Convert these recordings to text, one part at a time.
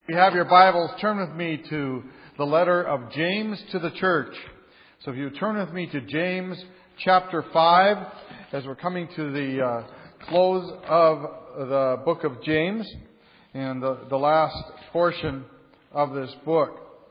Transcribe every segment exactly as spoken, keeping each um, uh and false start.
If you have your Bibles, turn with me to the letter of James to the church. So if you turn with me to James chapter five, as we're coming to the uh, close of the book of James and the, the last portion of this book.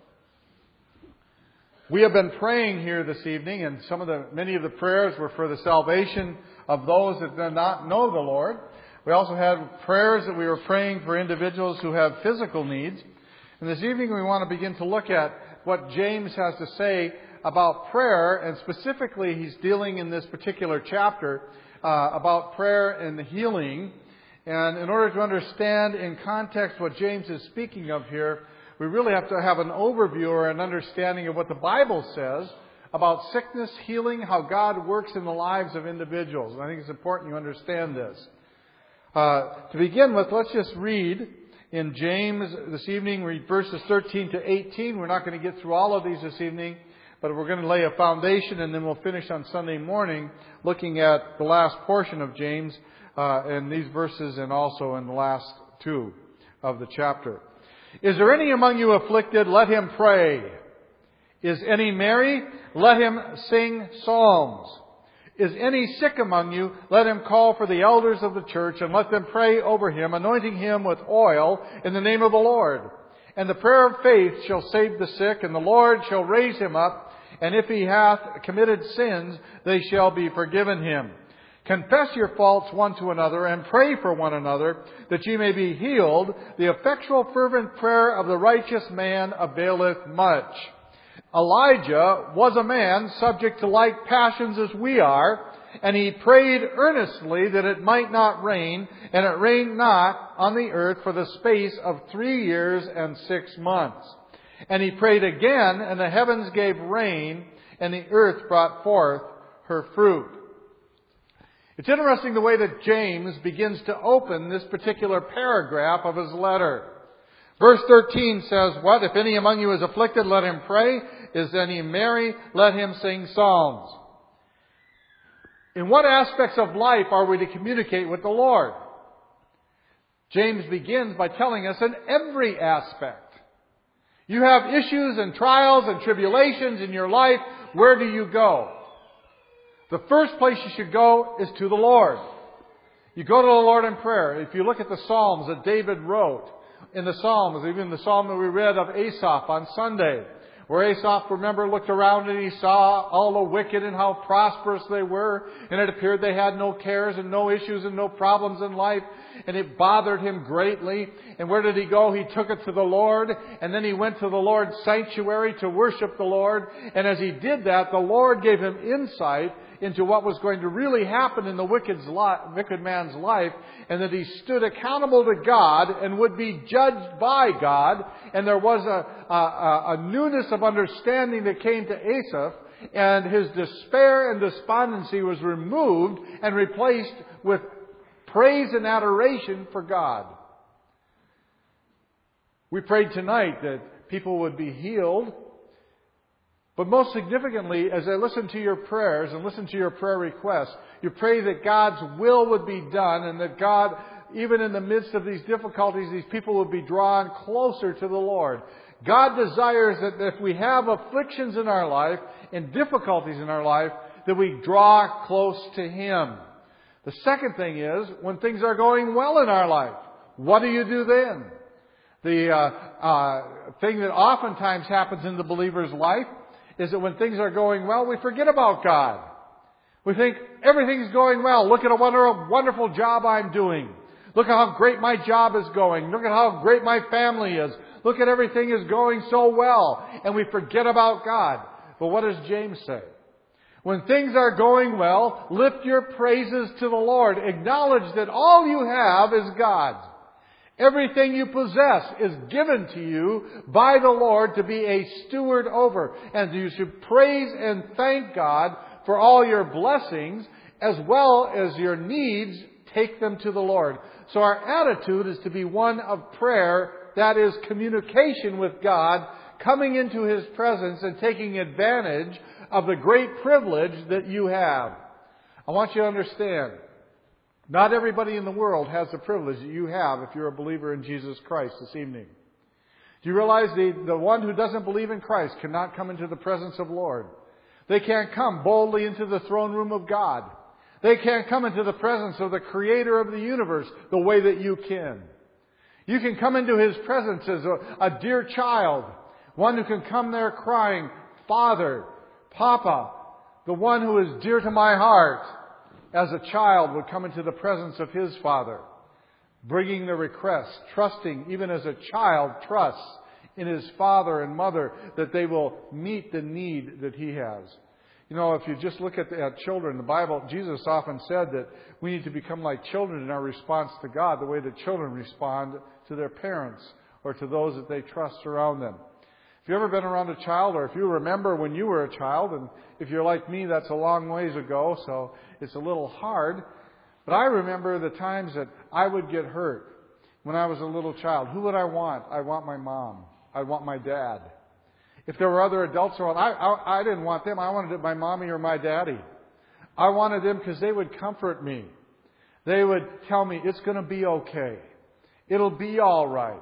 We have been praying here this evening, and some of the many of the prayers were for the salvation of those that do not know the Lord. We also had prayers that we were praying for individuals who have physical needs. And this evening we want to begin to look at what James has to say about prayer, and specifically he's dealing in this particular chapter uh, about prayer and healing. And in order to understand in context what James is speaking of here, we really have to have an overview or an understanding of what the Bible says about sickness, healing, how God works in the lives of individuals. And I think it's important you understand this. Uh, to begin with, let's just read in James this evening, read verses thirteen to eighteen. We're not going to get through all of these this evening, but we're going to lay a foundation, and then we'll finish on Sunday morning looking at the last portion of James uh, in these verses and also in the last two of the chapter. Is there any among you afflicted? Let him pray. Is any merry? Let him sing psalms. Is any sick among you? Let him call for the elders of the church and let them pray over him, anointing him with oil in the name of the Lord. And the prayer of faith shall save the sick, and the Lord shall raise him up. And if he hath committed sins, they shall be forgiven him. Confess your faults one to another and pray for one another, that ye may be healed. The effectual fervent prayer of the righteous man availeth much. Elijah was a man subject to like passions as we are, and he prayed earnestly that it might not rain, and it rained not on the earth for the space of three years and six months. And he prayed again, and the heavens gave rain, and the earth brought forth her fruit. It's interesting the way that James begins to open this particular paragraph of his letter. Verse thirteen says, what? If any among you is afflicted, let him pray. Is any merry? Let him sing psalms. In what aspects of life are we to communicate with the Lord? James begins by telling us in every aspect. You have issues and trials and tribulations in your life. Where do you go? The first place you should go is to the Lord. You go to the Lord in prayer. If you look at the Psalms that David wrote, in the Psalms, even the Psalm that we read of Asaph on Sunday, where Asaph, remember, looked around and he saw all the wicked and how prosperous they were, and it appeared they had no cares and no issues and no problems in life, and it bothered him greatly. And where did he go? He took it to the Lord, and then he went to the Lord's sanctuary to worship the Lord. And as he did that, the Lord gave him insight into what was going to really happen in the wicked's li- wicked man's life, and that he stood accountable to God and would be judged by God. And there was a, a, a newness of understanding that came to Asaph, and his despair and despondency was removed and replaced with praise and adoration for God. We prayed tonight that people would be healed. But most significantly, as I listen to your prayers and listen to your prayer requests, you pray that God's will would be done, and that God, even in the midst of these difficulties, these people would be drawn closer to the Lord. God desires that if we have afflictions in our life and difficulties in our life, that we draw close to Him. The second thing is, when things are going well in our life, what do you do then? The uh, uh, thing that oftentimes happens in the believer's life is that when things are going well, we forget about God. We think everything's going well. Look at a wonderful, wonderful job I'm doing. Look at how great my job is going. Look at how great my family is. Look at everything is going so well. And we forget about God. But what does James say? When things are going well, lift your praises to the Lord. Acknowledge that all you have is God's. Everything you possess is given to you by the Lord to be a steward over. And you should praise and thank God for all your blessings as well as your needs. Take them to the Lord. So our attitude is to be one of prayer, that is communication with God, coming into His presence and taking advantage of the great privilege that you have. I want you to understand, not everybody in the world has the privilege that you have if you're a believer in Jesus Christ this evening. Do you realize the, the one who doesn't believe in Christ cannot come into the presence of the Lord? They can't come boldly into the throne room of God. They can't come into the presence of the Creator of the universe the way that you can. You can come into His presence as a, a dear child, one who can come there crying, Father, Papa, the one who is dear to my heart, as a child would come into the presence of his Father, bringing the request, trusting, even as a child trusts in his father and mother, that they will meet the need that he has. You know, if you just look at, the, at children, the Bible, Jesus often said that we need to become like children in our response to God, the way that children respond to their parents or to those that they trust around them. If you've ever been around a child, or if you remember when you were a child, and if you're like me, that's a long ways ago, so it's a little hard. But I remember the times that I would get hurt when I was a little child. Who would I want? I want my mom. I want my dad. If there were other adults around, I, I, I didn't want them. I wanted my mommy or my daddy. I wanted them because they would comfort me. They would tell me, it's going to be okay. It'll be all right.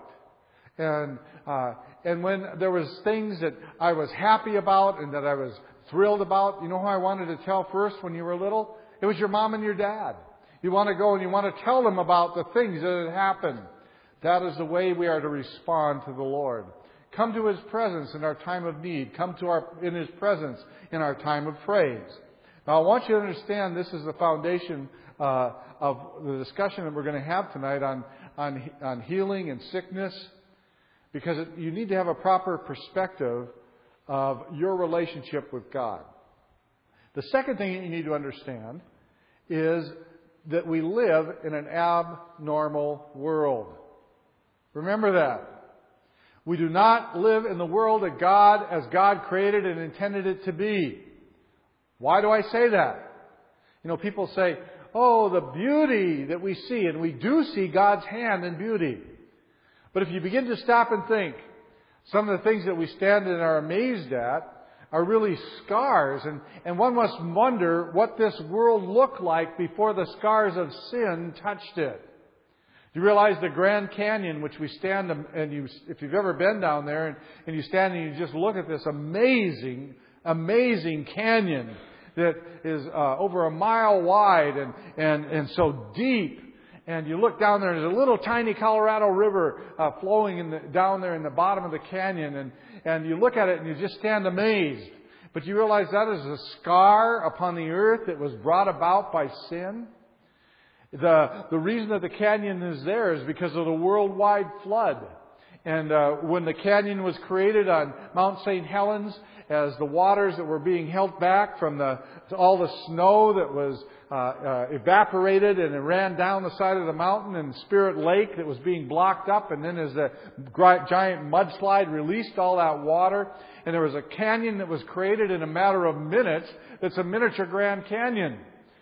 And uh, and when there was things that I was happy about and that I was thrilled about, you know who I wanted to tell first when you were little? It was your mom and your dad. You want to go and you want to tell them about the things that had happened. That is the way we are to respond to the Lord. Come to His presence in our time of need. Come to our in His presence in our time of praise. Now, I want you to understand this is the foundation uh, of the discussion that we're going to have tonight on on, on healing and sickness, because it, you need to have a proper perspective of your relationship with God. The second thing you need to understand is that we live in an abnormal world. Remember that. We do not live in the world that God, as God created and intended it to be. Why do I say that? You know, people say, oh, the beauty that we see, and we do see God's hand in beauty. But if you begin to stop and think, some of the things that we stand and are amazed at are really scars. And, and one must wonder what this world looked like before the scars of sin touched it. Do you realize the Grand Canyon, which we stand, and you, if you've ever been down there, and, and you stand and you just look at this amazing, amazing canyon that is uh, over a mile wide and, and, and so deep. And you look down there, and there's a little tiny Colorado River uh, flowing in the, down there in the bottom of the canyon. And, and you look at it and you just stand amazed. But you realize that is a scar upon the earth that was brought about by sin. The, the reason that the canyon is there is because of the worldwide flood. And uh, when the canyon was created on Mount Saint Helens, as the waters that were being held back from the all the snow that was uh, uh, evaporated and it ran down the side of the mountain, and Spirit Lake that was being blocked up, and then as the giant mudslide released all that water, and there was a canyon that was created in a matter of minutes. That's a miniature Grand Canyon.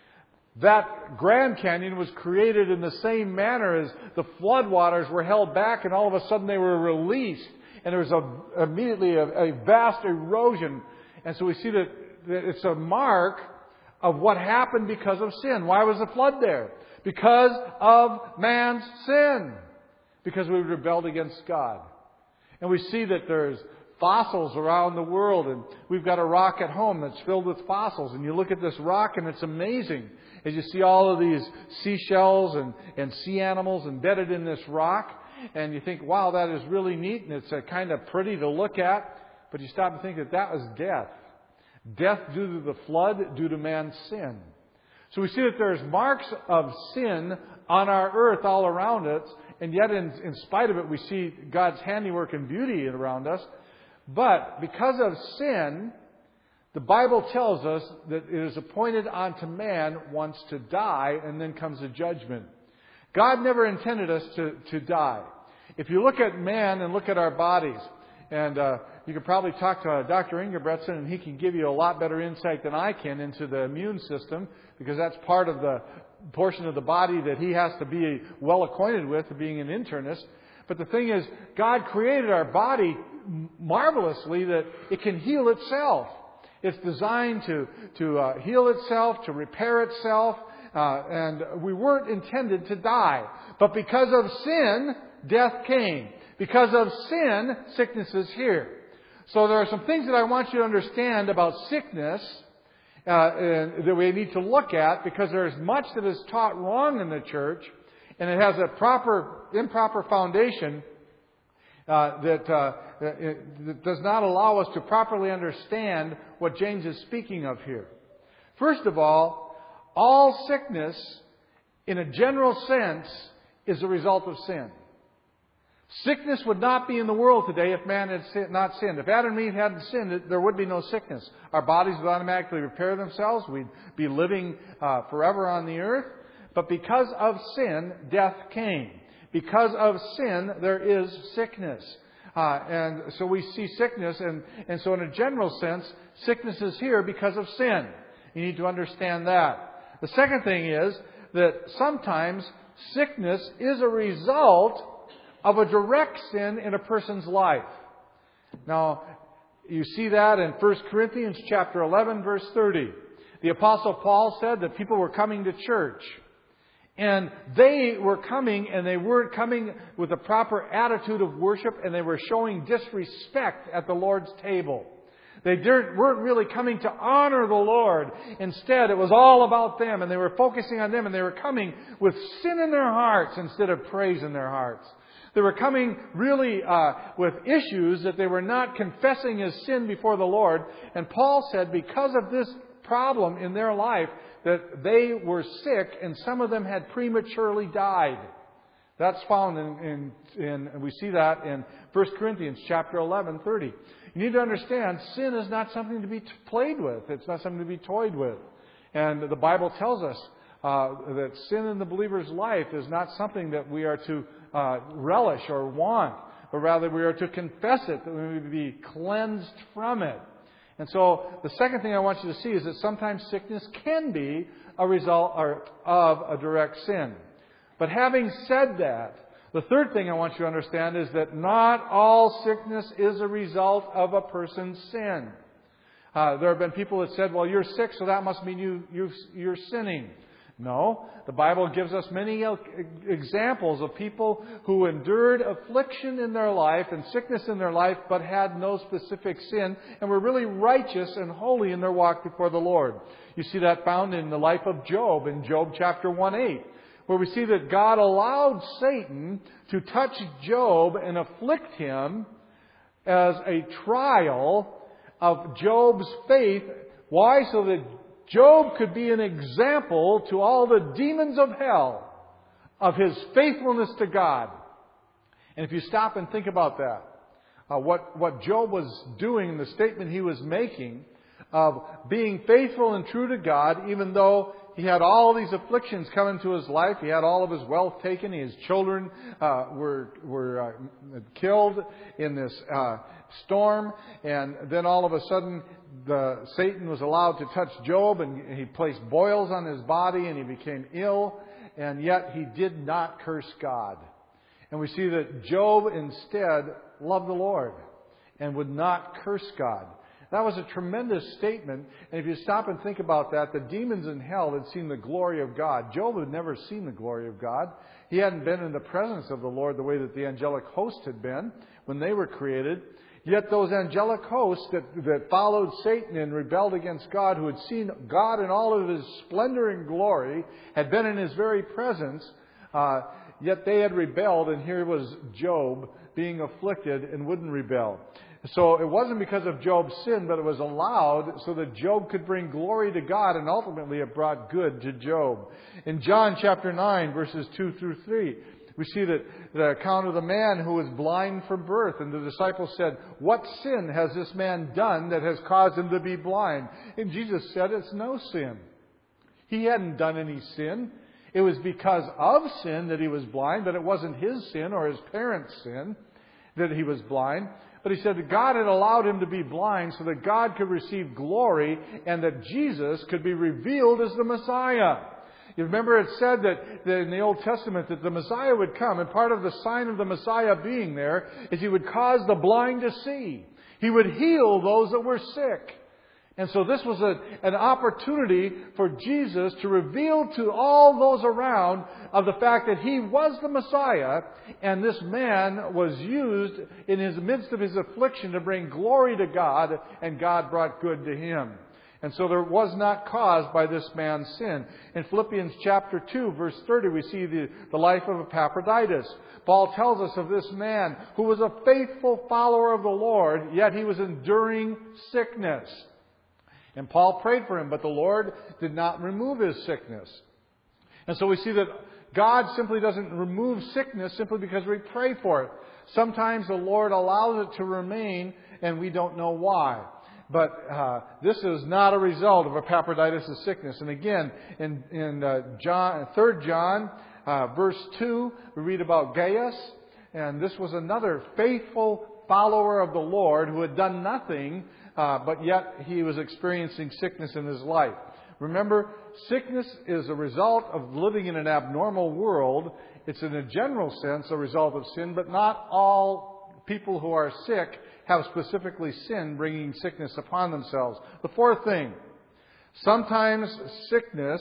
That Grand Canyon was created in the same manner as the floodwaters were held back, and all of a sudden they were released. And there was a, immediately a, a vast erosion. And so we see that, that it's a mark of what happened because of sin. Why was the flood there? Because of man's sin. Because we rebelled against God. And we see that there's fossils around the world. And we've got a rock at home that's filled with fossils. And you look at this rock and it's amazing. As you see all of these seashells and, and sea animals embedded in this rock. And you think, wow, that is really neat, and it's uh, kind of pretty to look at. But you stop and think that that was death. Death due to the flood, due to man's sin. So we see that there's marks of sin on our earth all around us. And yet, in, in spite of it, we see God's handiwork and beauty around us. But because of sin, the Bible tells us that it is appointed unto man once to die, and then comes the judgment. God never intended us to, to die. If you look at man and look at our bodies, and uh, you could probably talk to uh, Doctor Ingebretson, and he can give you a lot better insight than I can into the immune system, because that's part of the portion of the body that he has to be well acquainted with, being an internist. But the thing is, God created our body marvelously that it can heal itself. It's designed to, to uh, heal itself, to repair itself. Uh, and we weren't intended to die. But because of sin, death came. Because of sin, sickness is here. So there are some things that I want you to understand about sickness uh, and that we need to look at, because there is much that is taught wrong in the church, and it has a proper, improper foundation uh, that, uh, that does not allow us to properly understand what James is speaking of here. First of all, all sickness, in a general sense, is a result of sin. Sickness would not be in the world today if man had not sinned. If Adam and Eve hadn't sinned, there would be no sickness. Our bodies would automatically repair themselves. We'd be living uh, forever on the earth. But because of sin, death came. Because of sin, there is sickness. Uh, and so we see sickness, and, and so in a general sense, sickness is here because of sin. You need to understand that. The second thing is that sometimes sickness is a result of a direct sin in a person's life. Now, you see that in First Corinthians chapter eleven, verse thirty. The Apostle Paul said that people were coming to church. And they were coming, and they weren't coming with a proper attitude of worship, and they were showing disrespect at the Lord's table. They weren't really coming to honor the Lord. Instead, it was all about them, and they were focusing on them, and they were coming with sin in their hearts instead of praise in their hearts. They were coming really uh, with issues that they were not confessing as sin before the Lord. And Paul said because of this problem in their life that they were sick, and some of them had prematurely died. That's found in, in, in and we see that in First Corinthians chapter eleven, thirty. You need to understand, sin is not something to be played with. It's not something to be toyed with. And the Bible tells us uh, that sin in the believer's life is not something that we are to Uh, relish or want, but rather we are to confess it, that we may be cleansed from it. And so the second thing I want you to see is that sometimes sickness can be a result or, of a direct sin. But having said that, the third thing I want you to understand is that not all sickness is a result of a person's sin. Uh, there have been people that said, well, you're sick, so that must mean you, you, you're sinning. No, the Bible gives us many examples of people who endured affliction in their life and sickness in their life, but had no specific sin and were really righteous and holy in their walk before the Lord. You see that found in the life of Job, in Job chapter one eight, where we see that God allowed Satan to touch Job and afflict him as a trial of Job's faith. Why? So that Job could be an example to all the demons of hell of his faithfulness to God. And if you stop and think about that, uh, what, what Job was doing, the statement he was making of being faithful and true to God, even though he had all these afflictions come into his life. He had all of his wealth taken. His children uh, were were uh, killed in this uh, storm. And then all of a sudden, the Satan was allowed to touch Job, and he placed boils on his body, and he became ill. And yet he did not curse God. And we see that Job instead loved the Lord and would not curse God. That was a tremendous statement. And if you stop and think about that, the demons in hell had seen the glory of God. Job had never seen the glory of God. He hadn't been in the presence of the Lord the way that the angelic host had been when they were created. Yet those angelic hosts that, that followed Satan and rebelled against God, who had seen God in all of His splendor and glory, had been in His very presence, uh, yet they had rebelled, and here was Job being afflicted and wouldn't rebel. So it wasn't because of Job's sin, but it was allowed so that Job could bring glory to God, and ultimately it brought good to Job. In John chapter nine, verses two through three, we see that the account of the man who was blind from birth, and the disciples said, "What sin has this man done that has caused him to be blind?" And Jesus said, "It's no sin." He hadn't done any sin. It was because of sin that he was blind, but it wasn't his sin or his parents' sin that he was blind. But he said that God had allowed him to be blind so that God could receive glory and that Jesus could be revealed as the Messiah. You remember it said that, that in the Old Testament that the Messiah would come, and part of the sign of the Messiah being there is He would cause the blind to see. He would heal those that were sick. And so this was a, an opportunity for Jesus to reveal to all those around of the fact that He was the Messiah, and this man was used in his midst of his affliction to bring glory to God, and God brought good to him. And so there was not caused by this man's sin. In Philippians chapter two, verse thirty, we see the, the life of Epaphroditus. Paul tells us of this man who was a faithful follower of the Lord, yet he was enduring sickness. And Paul prayed for him, but the Lord did not remove his sickness. And so we see that God simply doesn't remove sickness simply because we pray for it. Sometimes the Lord allows it to remain, and we don't know why. But uh, this is not a result of Epaphroditus' sickness. And again, in, in uh, John, Third John, uh, verse two, we read about Gaius. And this was another faithful follower of the Lord who had done nothing, uh, but yet he was experiencing sickness in his life. Remember, sickness is a result of living in an abnormal world. It's in a general sense a result of sin, but not all people who are sick have specifically sin bringing sickness upon themselves. The fourth thing, sometimes sickness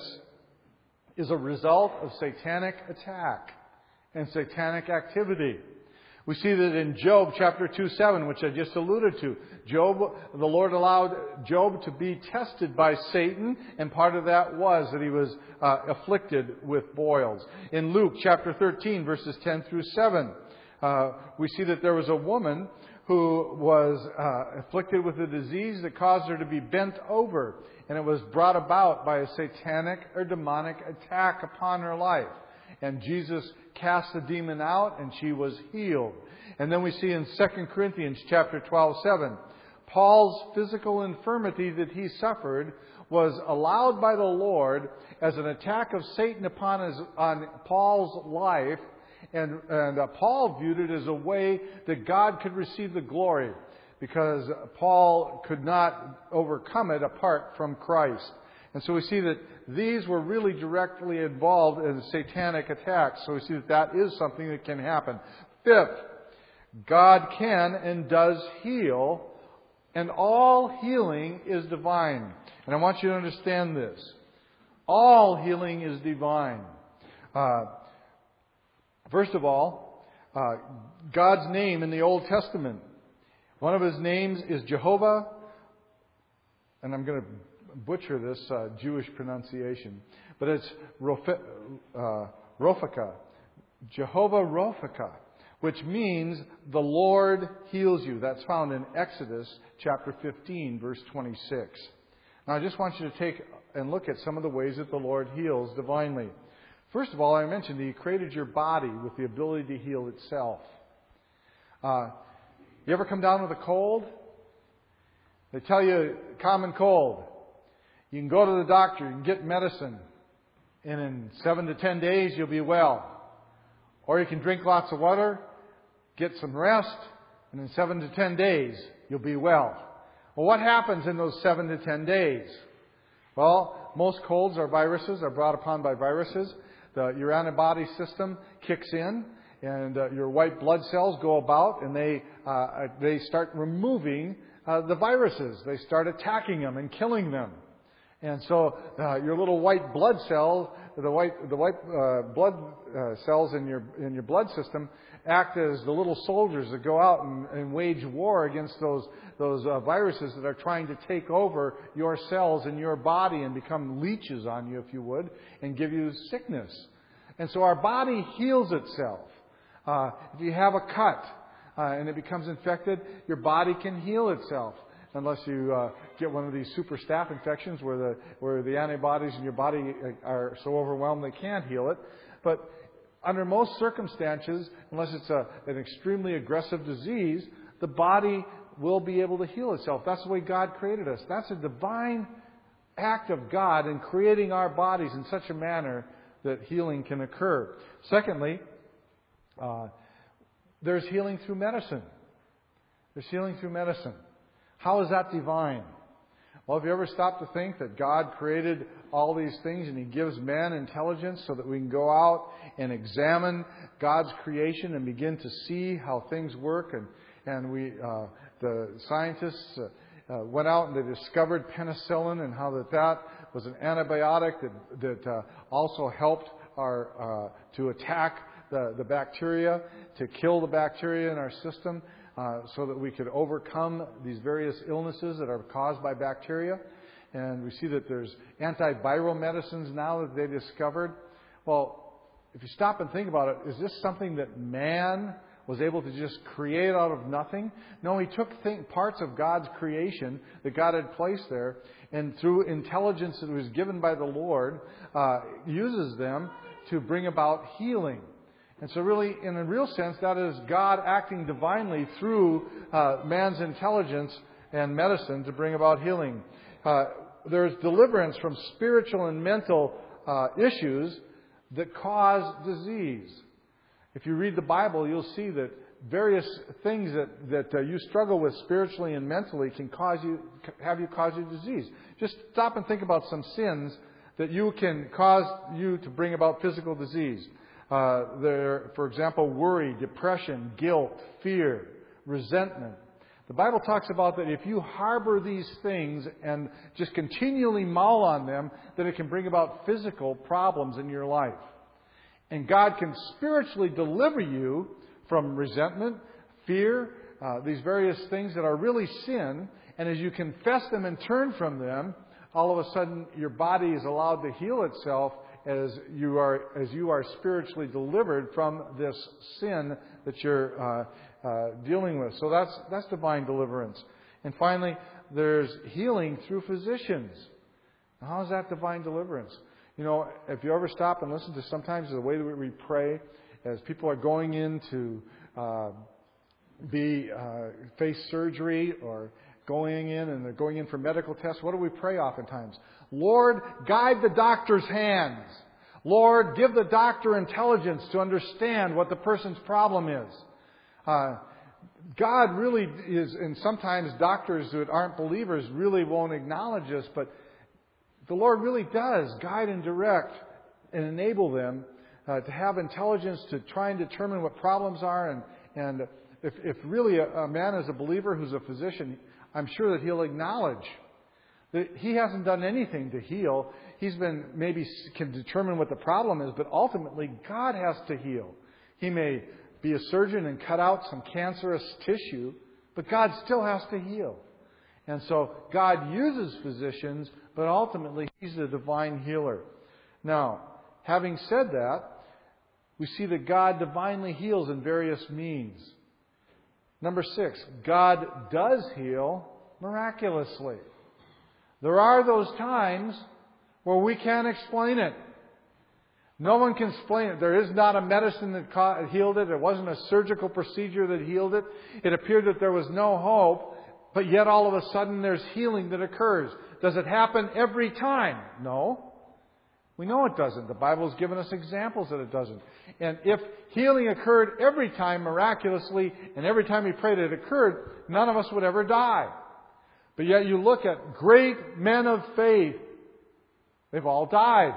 is a result of satanic attack and satanic activity. We see that in Job chapter two seven, which I just alluded to. Job, the Lord allowed Job to be tested by Satan, and part of that was that he was uh, afflicted with boils. In Luke chapter thirteen, verses ten through seven, uh, we see that there was a woman who was uh, afflicted with a disease that caused her to be bent over, and it was brought about by a satanic or demonic attack upon her life. And Jesus cast the demon out, and she was healed. And then we see in Second Corinthians chapter twelve seven, Paul's physical infirmity that he suffered was allowed by the Lord as an attack of Satan upon his, on Paul's life. And, and uh, Paul viewed it as a way that God could receive the glory, because Paul could not overcome it apart from Christ. And so we see that these were really directly involved in satanic attacks. So we see that that is something that can happen. Fifth, God can and does heal, and all healing is divine. And I want you to understand this. All healing is divine. Uh, first of all, uh, God's name in the Old Testament. One of His names is Jehovah, and I'm going to butcher this uh, Jewish pronunciation, but it's Roph- uh, Rophaka, Jehovah Rophaka, which means the Lord heals you. That's found in Exodus chapter fifteen, verse twenty-six. Now I just want you to take and look at some of the ways that the Lord heals divinely. First of all, I mentioned He created your body with the ability to heal itself. Uh, you ever come down with a cold? They tell you common cold. You can go to the doctor, you can get medicine, and in seven to ten days you'll be well. Or you can drink lots of water, get some rest, and in seven to ten days you'll be well. Well, what happens in those seven to ten days? Well, most colds are viruses, are brought upon by viruses. The, your antibody system kicks in, and uh, your white blood cells go about, and they uh, they start removing uh, the viruses. They start attacking them and killing them. And so uh, your little white blood cells, the white the white uh, blood uh, cells in your in your blood system, act as the little soldiers that go out and, and wage war against those those uh, viruses that are trying to take over your cells in your body and become leeches on you, if you would, and give you sickness. And so our body heals itself. Uh, if you have a cut uh, and it becomes infected, your body can heal itself. Unless you uh, get one of these super staph infections where the where the antibodies in your body are so overwhelmed they can't heal it. But under most circumstances, unless it's a, an extremely aggressive disease, the body will be able to heal itself. That's the way God created us. That's a divine act of God in creating our bodies in such a manner that healing can occur. Secondly, uh, there's healing through medicine. There's healing through medicine. How is that divine? Well, have you ever stopped to think that God created all these things and He gives man intelligence so that we can go out and examine God's creation and begin to see how things work? And, and we, uh, the scientists uh, uh, went out and they discovered penicillin and how that that was an antibiotic that, that uh, also helped our uh, to attack the, the bacteria, to kill the bacteria in our system, uh, so that we could overcome these various illnesses that are caused by bacteria. And we see that there's antiviral medicines now that they discovered. Well, if you stop and think about it, is this something that man was able to just create out of nothing? No, he took th- parts of God's creation that God had placed there, and through intelligence that was given by the Lord, uh, uses them to bring about healing. And so really, in a real sense, that is God acting divinely through uh, man's intelligence and medicine to bring about healing. Uh, there's deliverance from spiritual and mental uh, issues that cause disease. If you read the Bible, you'll see that various things that, that uh, you struggle with spiritually and mentally can cause you, have you cause you disease. Just stop and think about some sins that you can cause you to bring about physical disease. Uh, there, for example, worry, depression, guilt, fear, resentment. The Bible talks about that if you harbor these things and just continually mull on them, that it can bring about physical problems in your life. And God can spiritually deliver you from resentment, fear, uh, these various things that are really sin. And as you confess them and turn from them, all of a sudden your body is allowed to heal itself as you are as you are spiritually delivered from this sin that you're uh, uh, dealing with. So that's that's divine deliverance. And finally, there's healing through physicians. Now, how is that divine deliverance? You know, if you ever stop and listen to sometimes the way that we pray, as people are going in to uh, be uh, face surgery or going in and they're going in for medical tests, what do we pray oftentimes? Lord, guide the doctor's hands. Lord, give the doctor intelligence to understand what the person's problem is. Uh, God really is, and sometimes doctors that aren't believers really won't acknowledge this, but the Lord really does guide and direct and enable them uh, to have intelligence to try and determine what problems are. And, and if, if really a, a man is a believer who's a physician, I'm sure that he'll acknowledge that he hasn't done anything to heal. He's been maybe can determine what the problem is, but ultimately God has to heal. He may be a surgeon and cut out some cancerous tissue, but God still has to heal. And so God uses physicians, but ultimately He's the divine healer. Now, having said that, we see that God divinely heals in various means. Number six, God does heal miraculously. There are those times where we can't explain it. No one can explain it. There is not a medicine that healed it. It wasn't a surgical procedure that healed it. It appeared that there was no hope, but yet all of a sudden there's healing that occurs. Does it happen every time? No. We know it doesn't. The Bible has given us examples that it doesn't. And if healing occurred every time miraculously, and every time we prayed it occurred, none of us would ever die. But yet you look at great men of faith, they've all died.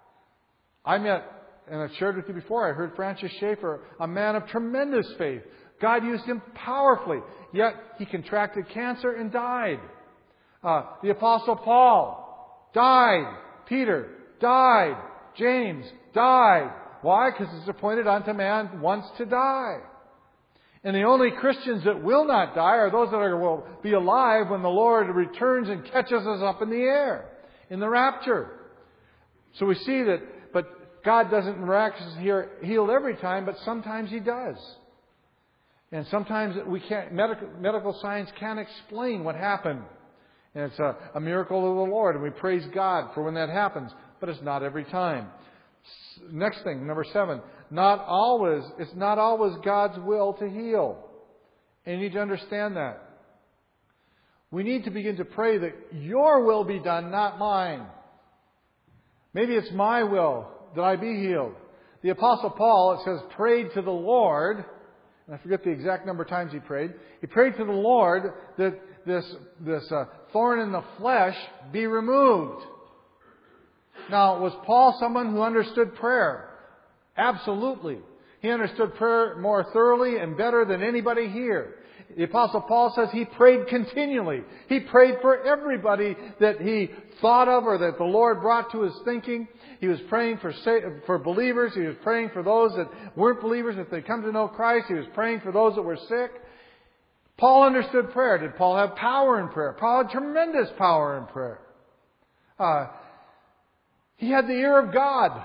I met, and I've shared with you before, I heard Francis Schaeffer, a man of tremendous faith. God used him powerfully, yet he contracted cancer and died. Uh, the Apostle Paul died. Peter died. James died. Why? Because it's appointed unto man once to die. And the only Christians that will not die are those that are, will be alive when the Lord returns and catches us up in the air, in the rapture. So we see that, but God doesn't miraculously heal every time, but sometimes He does. And sometimes we can't, medical, medical science can't explain what happened. And it's a, a miracle of the Lord, and we praise God for when that happens. But it's not every time. Next thing, number seven. Not always, it's not always God's will to heal. And you need to understand that. We need to begin to pray that Your will be done, not mine. Maybe it's my will that I be healed. The Apostle Paul, it says, prayed to the Lord, and I forget the exact number of times he prayed. He prayed to the Lord that this, this uh, thorn in the flesh be removed. Now, was Paul someone who understood prayer? Absolutely. He understood prayer more thoroughly and better than anybody here. The Apostle Paul says he prayed continually. He prayed for everybody that he thought of or that the Lord brought to his thinking. He was praying for for believers. He was praying for those that weren't believers, if they come to know Christ. He was praying for those that were sick. Paul understood prayer. Did Paul have power in prayer? Paul had tremendous power in prayer. Uh, he had the ear of God.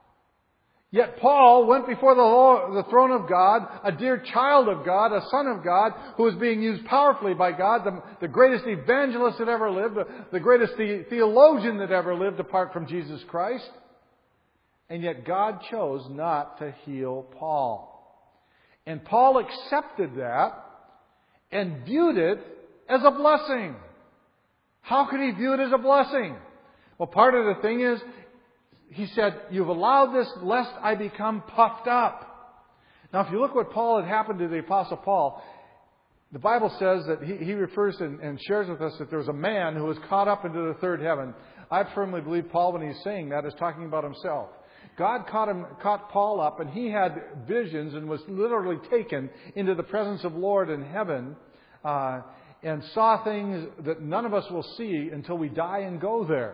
Yet Paul went before the, Lord, the throne of God, a dear child of God, a son of God, who was being used powerfully by God, the, the greatest evangelist that ever lived, the, the greatest the, theologian that ever lived apart from Jesus Christ. And yet God chose not to heal Paul. And Paul accepted that and viewed it as a blessing. How could he view it as a blessing? Well, part of the thing is, he said, you've allowed this lest I become puffed up. Now, if you look what Paul had happened to the Apostle Paul, the Bible says that he, he refers and, and shares with us that there was a man who was caught up into the third heaven. I firmly believe Paul, when he's saying that, is talking about himself. God caught him, caught Paul up, and he had visions and was literally taken into the presence of Lord in heaven, uh, and saw things that none of us will see until we die and go there.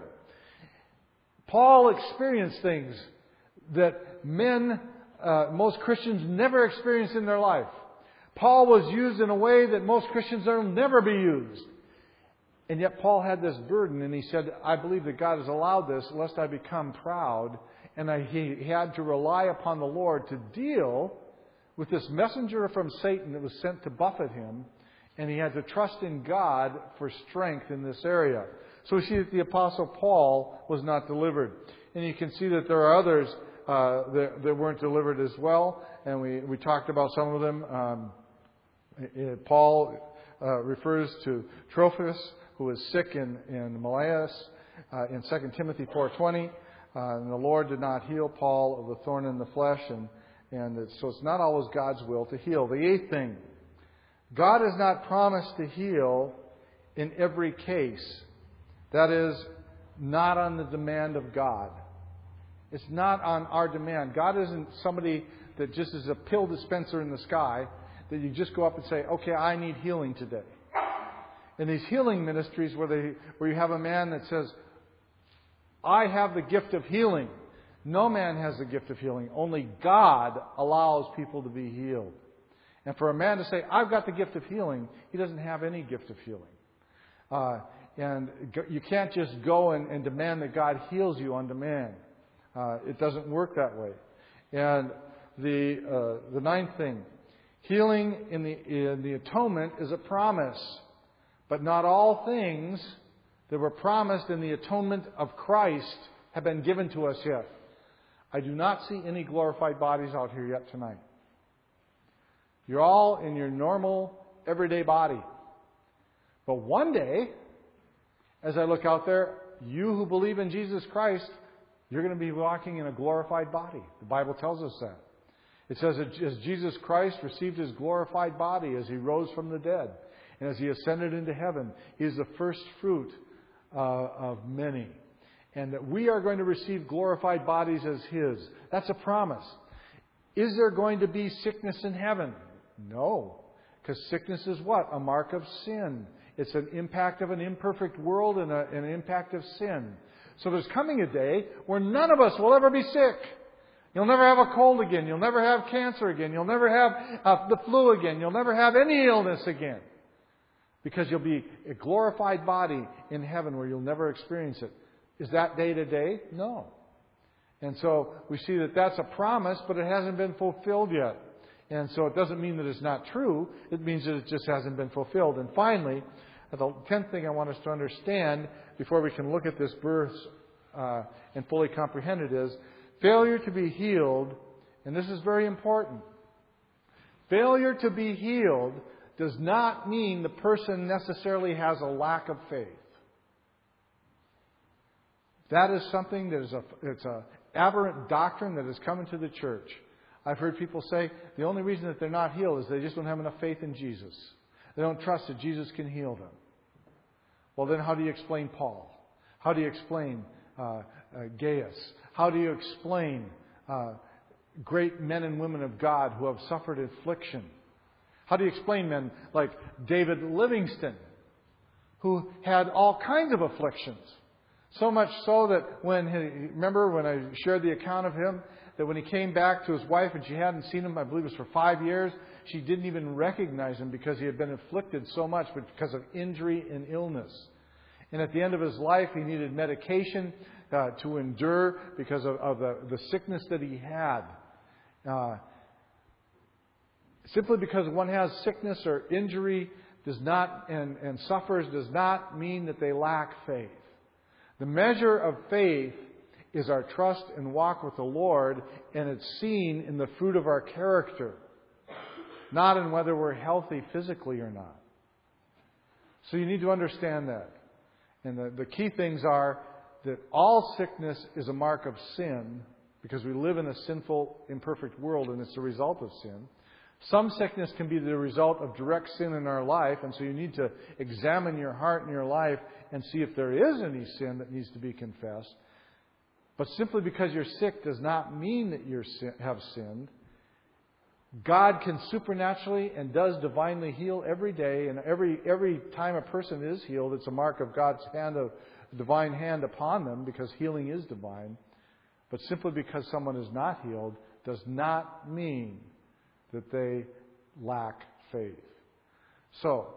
Paul experienced things that men, uh, most Christians never experience in their life. Paul was used in a way that most Christians will never be used. And yet Paul had this burden, and he said, I believe that God has allowed this lest I become proud. And I, he, he had to rely upon the Lord to deal with this messenger from Satan that was sent to buffet him. And he had to trust in God for strength in this area. So we see that the Apostle Paul was not delivered. And you can see that there are others uh, that, that weren't delivered as well. And we, we talked about some of them. Um, Paul uh, refers to Trophimus, who was sick in, in Miletus, uh, in Second Timothy four twenty. Uh, and the Lord did not heal Paul of the thorn in the flesh. And, and it's, so it's not always God's will to heal. The eighth thing, God has not promised to heal in every case. That is, not on the demand of God. It's not on our demand. God isn't somebody that just is a pill dispenser in the sky that you just go up and say, okay, I need healing today. In these healing ministries where they where you have a man that says, I have the gift of healing. No man has the gift of healing. Only God allows people to be healed. And for a man to say, I've got the gift of healing, he doesn't have any gift of healing. Uh, and you can't just go and, and demand that God heals you on demand. Uh, it doesn't work that way. And the uh, the ninth thing, healing in the in the atonement is a promise, but not all things that were promised in the atonement of Christ have been given to us yet. I do not see any glorified bodies out here yet tonight. You're all in your normal, everyday body. But one day, as I look out there, you who believe in Jesus Christ, you're going to be walking in a glorified body. The Bible tells us that. It says that as Jesus Christ received His glorified body as He rose from the dead, and as He ascended into heaven, He is the first fruit uh, of many. And that we are going to receive glorified bodies as His. That's a promise. Is there going to be sickness in heaven? No. Because sickness is what? A mark of sin. It's an impact of an imperfect world and a, an impact of sin. So there's coming a day where none of us will ever be sick. You'll never have a cold again. You'll never have cancer again. You'll never have uh, the flu again. You'll never have any illness again. Because you'll be a glorified body in heaven where you'll never experience it. Is that day to day? No. And so we see that that's a promise, but it hasn't been fulfilled yet. And so it doesn't mean that it's not true. It means that it just hasn't been fulfilled. And finally, the tenth thing I want us to understand before we can look at this verse uh, and fully comprehend it is failure to be healed, and this is very important. Failure to be healed does not mean the person necessarily has a lack of faith. That is something that is a, it's a aberrant doctrine that has come into the church. I've heard people say the only reason that they're not healed is they just don't have enough faith in Jesus. They don't trust that Jesus can heal them. Well, then how do you explain Paul? How do you explain uh, uh, Gaius? How do you explain uh, great men and women of God who have suffered affliction? How do you explain men like David Livingston, who had all kinds of afflictions? So much so that when he, remember when I shared the account of him, that when he came back to his wife and she hadn't seen him, I believe it was for five years, she didn't even recognize him because he had been afflicted so much, but because of injury and illness. And at the end of his life, he needed medication uh, to endure because of, of the, the sickness that he had. Uh, simply because one has sickness or injury does not and, and suffers does not mean that they lack faith. The measure of faith is our trust and walk with the Lord, and it's seen in the fruit of our character, not in whether we're healthy physically or not. So you need to understand that. And the, the key things are that all sickness is a mark of sin, because we live in a sinful, imperfect world, and it's a result of sin. Some sickness can be the result of direct sin in our life, and so you need to examine your heart and your life and see if there is any sin that needs to be confessed. But simply because you're sick does not mean that you have sinned. God can supernaturally and does divinely heal every day, and every every time a person is healed, it's a mark of God's hand, of divine hand upon them, because healing is divine. But simply because someone is not healed does not mean that they lack faith. So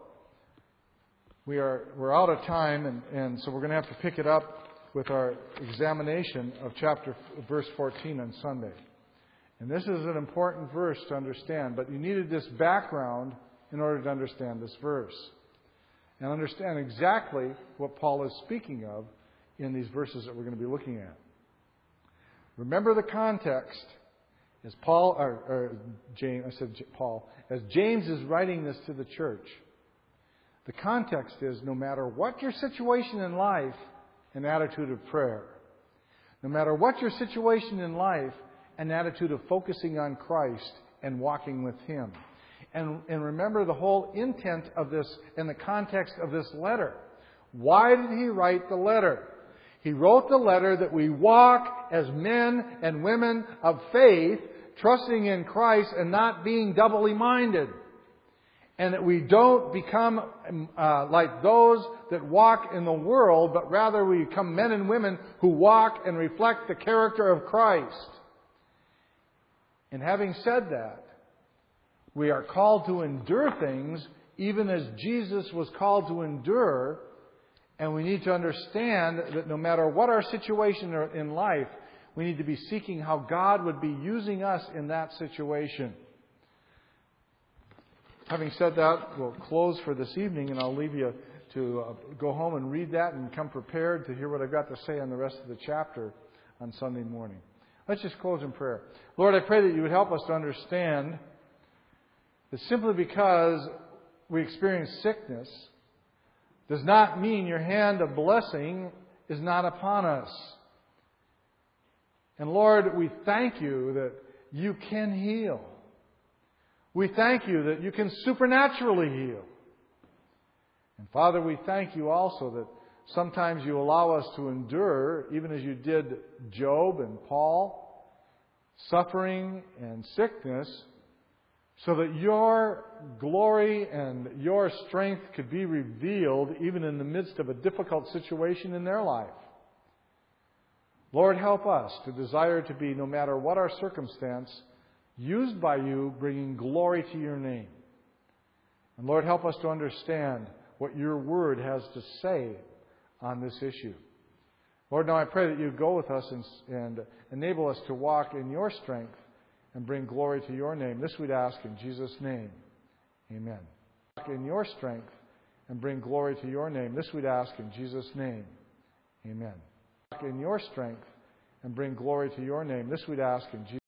we are we're out of time, and, and so we're going to have to pick it up with our examination of chapter verse fourteen on Sunday. And this is an important verse to understand, but you needed this background in order to understand this verse and understand exactly what Paul is speaking of in these verses that we're going to be looking at. Remember the context. As Paul, or, or James, I said Paul, as James is writing this to the church, the context is no matter what your situation in life, an attitude of prayer. No matter what your situation in life, an attitude of focusing on Christ and walking with Him. And, and remember the whole intent of this and the context of this letter. Why did he write the letter? He wrote the letter that we walk as men and women of faith, trusting in Christ and not being doubly minded. And that we don't become uh, like those that walk in the world, but rather we become men and women who walk and reflect the character of Christ. And having said that, we are called to endure things even as Jesus was called to endure. And we need to understand that no matter what our situation in life, we need to be seeking how God would be using us in that situation. Having said that, we'll close for this evening, and I'll leave you to uh, go home and read that and come prepared to hear what I've got to say on the rest of the chapter on Sunday morning. Let's just close in prayer. Lord, I pray that you would help us to understand that simply because we experience sickness does not mean your hand of blessing is not upon us. And Lord, we thank you that you can heal. We thank you that you can supernaturally heal. And Father, we thank you also that sometimes you allow us to endure, even as you did Job and Paul, suffering and sickness, so that your glory and your strength could be revealed even in the midst of a difficult situation in their life. Lord, help us to desire to be, no matter what our circumstance, used by you, bringing glory to your name. And Lord, help us to understand what your word has to say on this issue. Lord, now I pray that you go with us and, and enable us to walk in your strength and bring glory to your name. This we'd ask in Jesus' name. Amen. Walk in your strength and bring glory to your name. This we'd ask in Jesus' name. Amen. Walk in your strength and bring glory to your name. This we'd ask in Jesus'